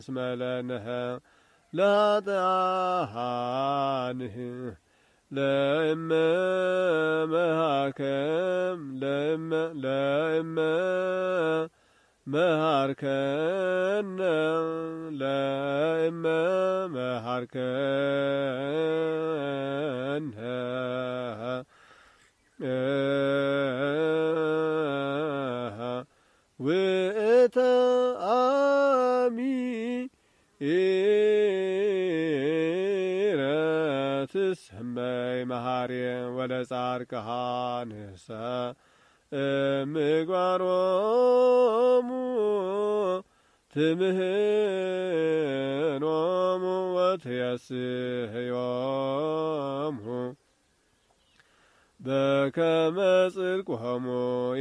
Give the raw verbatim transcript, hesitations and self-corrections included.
ስመለነህ ለኃጥኣንህ ለእመ መሃርከም ለእመ ለእመ መሃርከነ ለእመ መሃርከነ ውእተ አሚረ ትሰመይ መሃርየ ወለጻድቃንሰ ምግባሮሙ ትምህሮሙ ወትየስሕዮሙ በከመ ጽድቆሙ